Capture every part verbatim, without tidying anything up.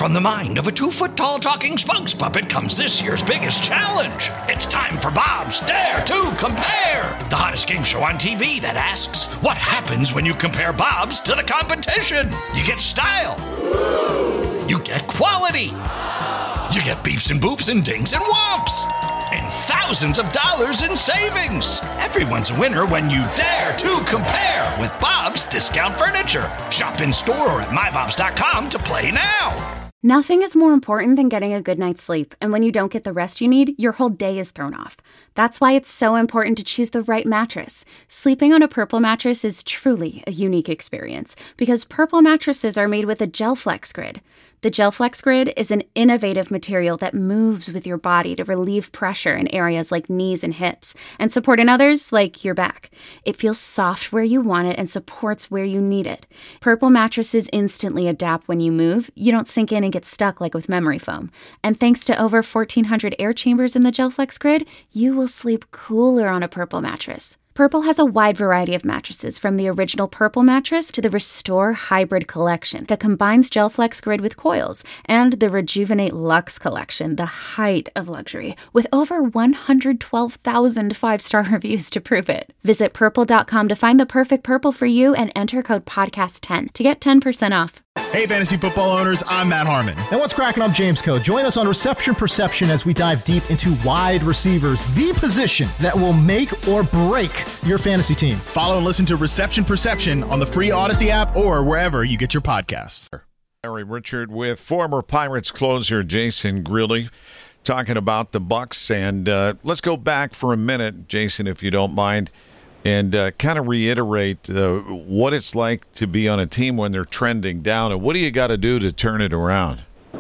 From the mind of a two-foot-tall talking spokes puppet comes this year's biggest challenge. It's time for Bob's Dare to Compare, the hottest game show on T V that asks, what happens when you compare Bobs to the competition? You get style. You get quality. You get beeps and boops and dings and whomps. And thousands of dollars in savings. Everyone's a winner when you dare to compare with Bob's Discount Furniture. Shop in store or at my bobs dot com to play now. Nothing is more important than getting a good night's sleep, and when you don't get the rest you need, your whole day is thrown off. That's why it's so important to choose the right mattress. Sleeping on a Purple mattress is truly a unique experience, because Purple mattresses are made with a GelFlex Grid. The GelFlex Grid is an innovative material that moves with your body to relieve pressure in areas like knees and hips, and support in others like your back. It feels soft where you want it and supports where you need it. Purple mattresses instantly adapt when you move. You don't sink in and get stuck like with memory foam. And thanks to over fourteen hundred air chambers in the GelFlex Grid, you will sleep cooler on a Purple mattress. Purple has a wide variety of mattresses, from the original Purple mattress to the Restore Hybrid collection that combines GelFlex Grid with coils, and the Rejuvenate Luxe collection, the height of luxury, with over one hundred twelve thousand five-star reviews to prove it. Visit purple dot com to find the perfect Purple for you and enter code podcast ten to get ten percent off. Hey, fantasy football owners, I'm Matt Harmon. And what's cracking? I'm James Coe. Join us on Reception Perception as we dive deep into wide receivers, the position that will make or break your fantasy team. Follow and listen to Reception Perception on the free Odyssey app or wherever you get your podcasts. Larry Richard with former Pirates closer Jason Grilli talking about the Bucs. And uh, let's go back for a minute, Jason, if you don't mind, and uh, kind of reiterate uh, what it's like to be on a team when they're trending down, and what do you got to do to turn it around?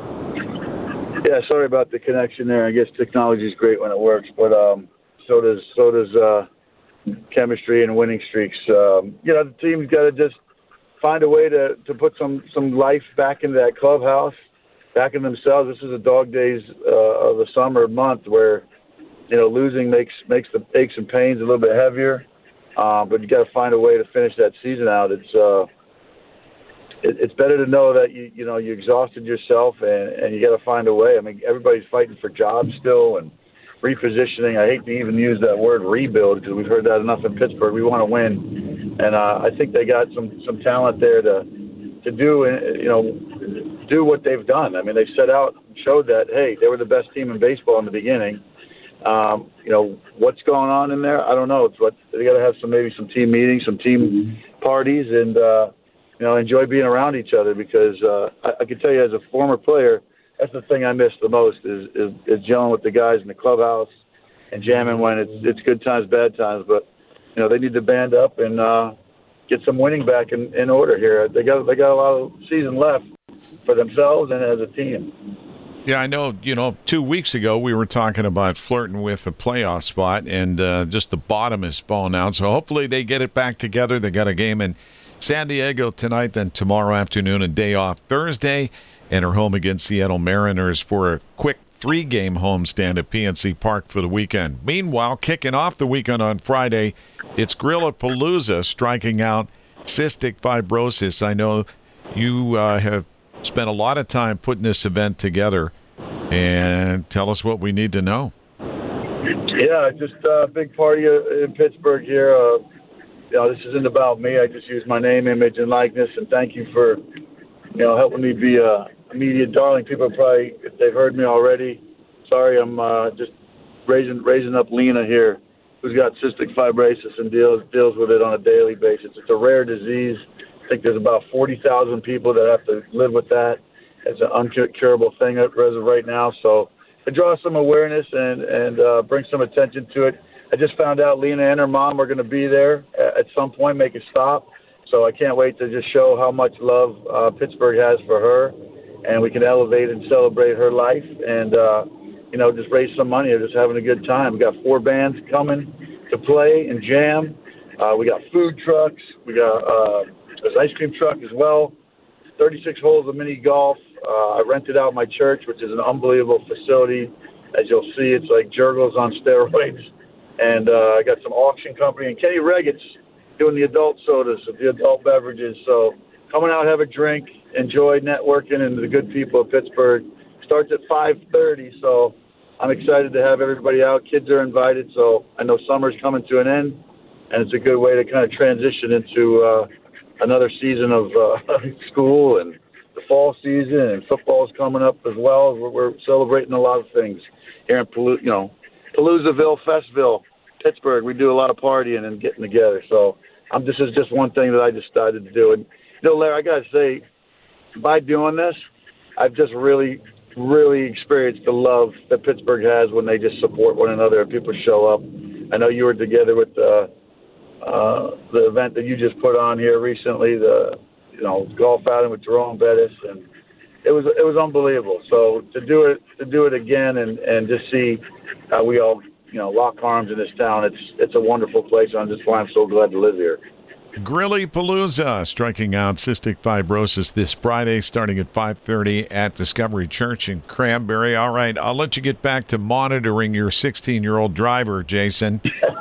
Yeah, sorry about the connection there. I guess technology is great when it works, but um, so does so does uh, chemistry and winning streaks. Um, you know, the team's got to just find a way to, to put some, some life back into that clubhouse, back in themselves. This is the dog days uh, of the summer month where, you know, losing makes makes the aches and pains a little bit heavier. Uh, but you got to find a way to finish that season out. It's uh, it, it's better to know that you you know you exhausted yourself, and, and you got to find a way. I mean, everybody's fighting for jobs still and repositioning. I hate to even use that word rebuild because we've heard that enough in Pittsburgh. We want to win, and uh, I think they got some some talent there to to do you know do what they've done. I mean, they set out and showed that hey, they were the best team in baseball in the beginning. Um, you know, what's going on in there? I don't know. It's what they got to have some, maybe some team meetings, some team parties, and, uh, you know, enjoy being around each other because, uh, I, I can tell you as a former player, that's the thing I miss the most is, is, is gelling with the guys in the clubhouse and jamming when it's, it's good times, bad times. But, you know, they need to band up and, uh, get some winning back in, in order here. They got, they got a lot of season left for themselves and as a team. Yeah, I know, you know, two weeks ago we were talking about flirting with a playoff spot, and uh, just the bottom is falling out. So hopefully they get it back together. They got a game in San Diego tonight, then tomorrow afternoon, a day off Thursday, and are home against Seattle Mariners for a quick three-game homestand at P N C Park for the weekend. Meanwhile, kicking off the weekend on Friday, it's Grillapalooza striking out cystic fibrosis. I know you uh, have spent a lot of time putting this event together, and tell us what we need to know. Yeah, just a big party in Pittsburgh here. Uh, you know, this isn't about me. I just use my name, image, and likeness, and thank you for, you know, helping me be a media darling. People probably, if they've heard me already, sorry, I'm uh, just raising raising up Lena here, who's got cystic fibrosis and deals deals with it on a daily basis. It's a rare disease. I think there's about forty thousand people that have to live with that. It's an uncurable thing as of right now. So to draw some awareness and, and uh, bring some attention to it. I just found out Lena and her mom are going to be there at some point, make a stop. So I can't wait to just show how much love uh, Pittsburgh has for her. And we can elevate and celebrate her life and, uh, you know, just raise some money or just having a good time. We got four bands coming to play and jam. Uh, we got food trucks. We got uh, there's an ice cream truck as well. thirty-six holes of mini golf. Uh, I rented out my church, which is an unbelievable facility. As you'll see, it's like Jurgles on steroids. And uh, I got some auction company. And Kenny Reggett's doing the adult sodas, the adult beverages. So come on out, have a drink, enjoy networking and the good people of Pittsburgh. Starts at five thirty, so I'm excited to have everybody out. Kids are invited, so I know summer's coming to an end, and it's a good way to kind of transition into uh, another season of uh, school and the fall season, and football's coming up as well. We're, we're celebrating a lot of things here in Paloo- you know, Paloozaville, Festville, Pittsburgh. We do a lot of partying and getting together. So um, this is just one thing that I decided to do. And you know, Larry, I got to say, by doing this, I've just really, really experienced the love that Pittsburgh has when they just support one another and people show up. I know you were together with uh, uh, the event that you just put on here recently, the you know golf outing with Jerome Bettis, and it was it was unbelievable. So to do it to do it again and, and just see how we all you know lock arms in this town, it's it's a wonderful place. And that's why I'm so glad to live here. Grilly Palooza, striking out cystic fibrosis this Friday starting at five thirty at Discovery Church in Cranberry. All right, I'll let you get back to monitoring your sixteen-year-old driver, Jason.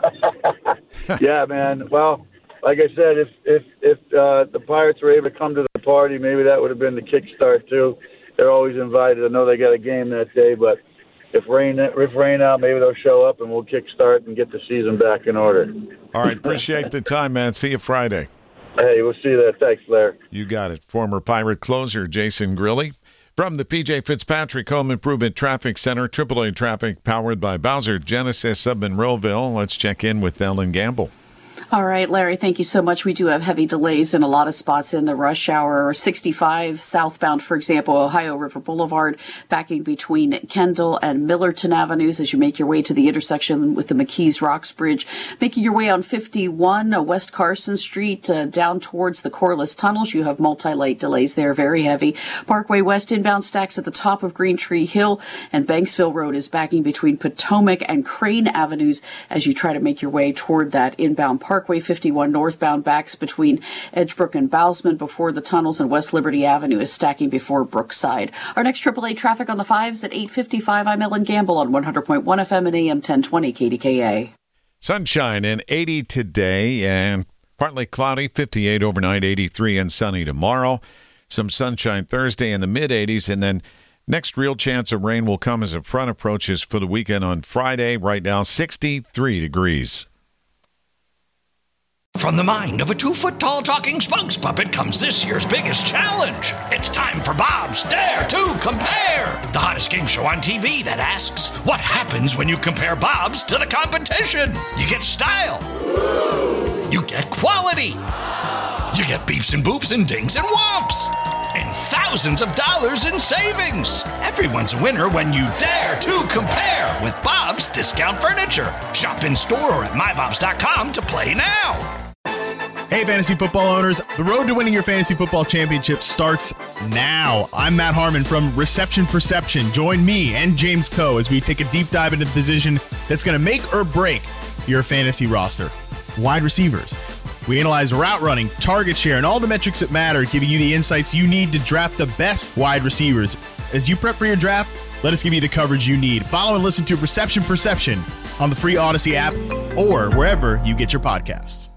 Yeah, man. Well, like I said, if if if uh, the Pirates were able to come to the party, maybe that would have been the kickstart too. They're always invited. I know they got a game that day, but if rain if rain out, maybe they'll show up and we'll kickstart and get the season back in order. All right, appreciate the time, man. See you Friday. Hey, we'll see you there. Thanks, Larry. You got it. Former Pirate closer Jason Grilly. From the P J Fitzpatrick Home Improvement Traffic Center, triple A Traffic powered by Bowser Genesis of Monroeville. Let's check in with Ellen Gamble. All right, Larry, thank you so much. We do have heavy delays in a lot of spots in the rush hour. sixty-five southbound, for example, Ohio River Boulevard, backing between Kendall and Millerton Avenues as you make your way to the intersection with the McKees Rocks Bridge. Making your way on fifty-one, uh, West Carson Street, uh, down towards the Corliss Tunnels. You have multi-late delays there, very heavy. Parkway West inbound stacks at the top of Green Tree Hill, and Banksville Road is backing between Potomac and Crane Avenues as you try to make your way toward that inbound Parkway fifty-one northbound backs between Edgebrook and Bousman before the tunnels, and West Liberty Avenue is stacking before Brookside. Our next triple A traffic on the fives at eight fifty-five. I'm Ellen Gamble on one hundred point one F M and A M ten twenty K D K A. Sunshine and eighty today and partly cloudy, fifty-eight overnight, eighty-three and sunny tomorrow. Some sunshine Thursday in the mid eighties, and then next real chance of rain will come as a front approaches for the weekend on Friday. Right now, sixty-three degrees. From the mind of a two-foot-tall talking spokes puppet comes this year's biggest challenge. It's time for Bob's Dare to Compare, the hottest game show on T V that asks, what happens when you compare Bob's to the competition? You get style. You get quality. You get beeps and boops and dings and whomps. And thousands of dollars in savings. Everyone's a winner when you dare to compare with Bob's Discount Furniture. Shop in store or at my bobs dot com to play now. Hey, fantasy football owners, the road to winning your fantasy football championship starts now. I'm Matt Harmon from Reception Perception. Join me and James Coe as we take a deep dive into the position that's going to make or break your fantasy roster. Wide receivers. We analyze route running, target share, and all the metrics that matter, giving you the insights you need to draft the best wide receivers. As you prep for your draft, let us give you the coverage you need. Follow and listen to Reception Perception on the free Odyssey app or wherever you get your podcasts.